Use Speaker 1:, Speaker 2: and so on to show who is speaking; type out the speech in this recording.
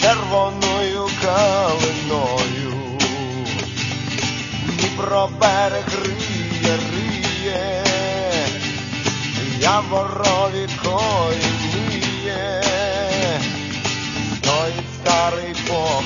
Speaker 1: червоною калиною. Дніпро берег риє, яворові кої миє, стоїть старий полк